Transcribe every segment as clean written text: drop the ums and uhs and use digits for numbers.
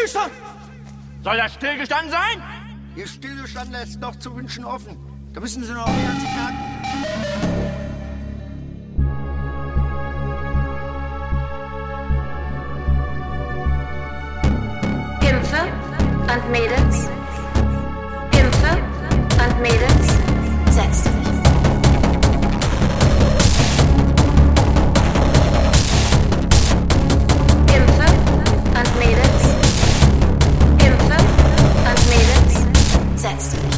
Stillstand! Soll das stillgestanden sein? Ihr Stillstand lässt noch zu wünschen offen. Da müssen Sie noch 20 Tage. Pimpfe und Mädels. Pimpfe und Mädels. Setzt dich. Pimpfe und Mädels. Pimpfe und Mädels. Setzt dich.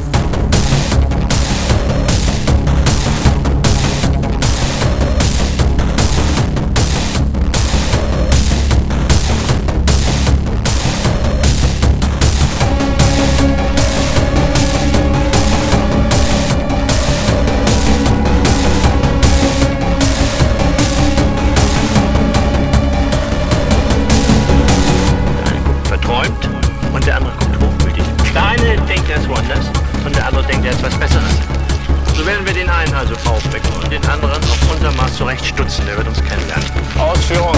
Und der andere guckt hochmütig. Der eine denkt, er ist woanders und der andere denkt, er ist was Besseres. So werden wir den einen also aufwecken und den anderen auf unser Maß zurecht stutzen. Der wird uns kennenlernen. Ausführung.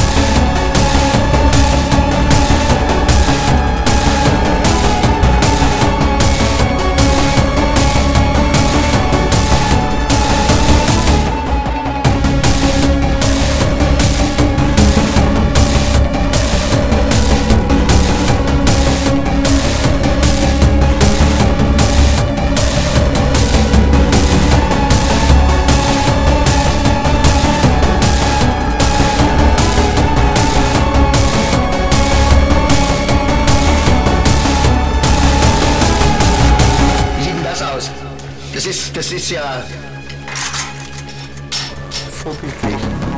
Das ist ja vorbildlich.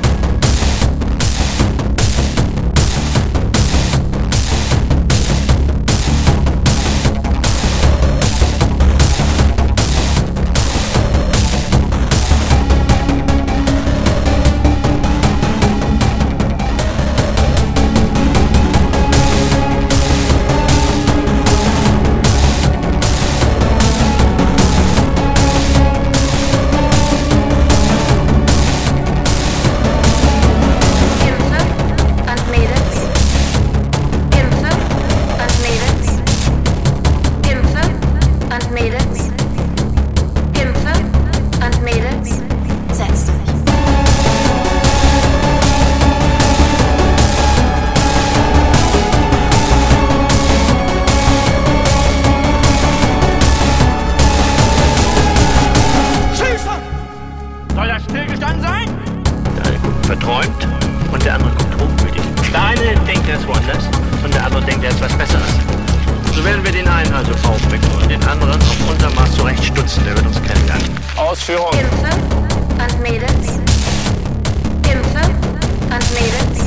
Soll das stillgestanden sein? Der eine guckt verträumt und der andere guckt hochmütig. Der eine denkt, er ist woanders und der andere denkt, er ist was Besseres. So werden wir den einen also aufwecken und den anderen auf unser Maß zurecht stutzen. Der wird uns kennenlernen. Ausführung. Pimpfe und Mädels. Pimpfe und Mädels.